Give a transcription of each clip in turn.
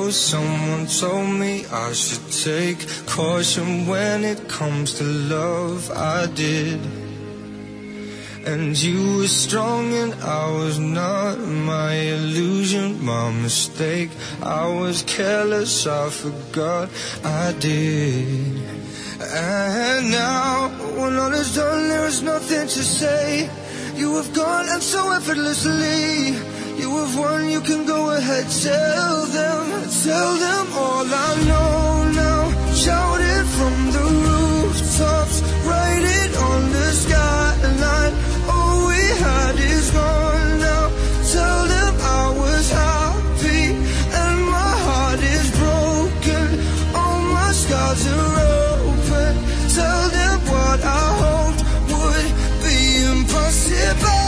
ago, someone told me I should take caution when it comes to love. I did. And you were strong and I was not. My illusion, my mistake. I was careless, I forgot I did. And now, when all is done, there is nothing to say. You have gone and so effortlessly. You have won, you can go ahead, tell them all I know now. Shout it from the rooftops, write it on the skyline. All we had is gone now. Tell them I was happy and my heart is broken. All my scars are open. Tell them what I hoped would be impossible.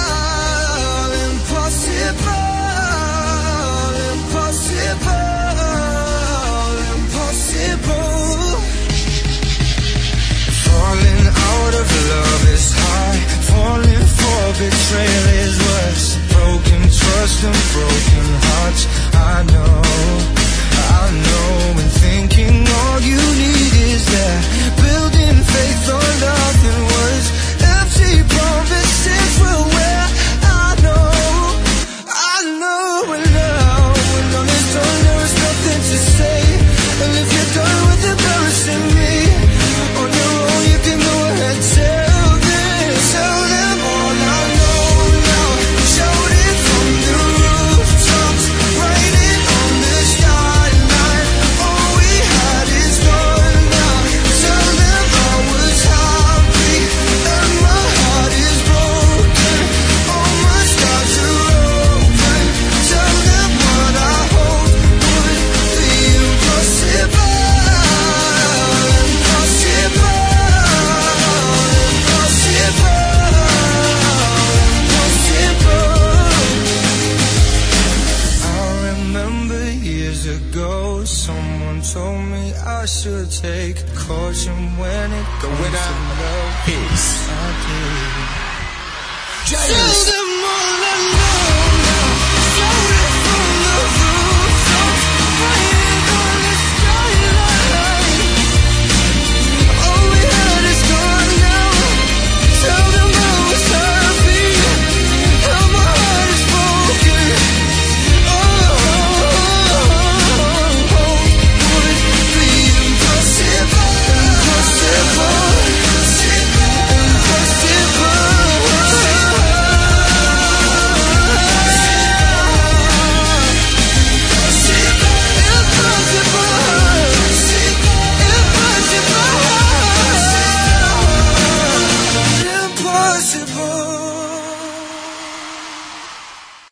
Falling out of love is high. Falling for betrayal is worse. Broken trust and broken hearts. I know, and thinking all you need is that. Building faith on nothing words. Empty promises will wear. I know, and now when all is done, there is nothing to say. And if you're done with embarrassing me on your own, you can go ahead, tell them all I know now. Shout it from the rooftops, write it on the skyline. All we had is gone now. Tell them I was happy and my heart is broken. All my scars are open. Tell them what I hoped would be impossible. Someone told me I should take caution when it comes to love. Peace. I did. Tell them all I know.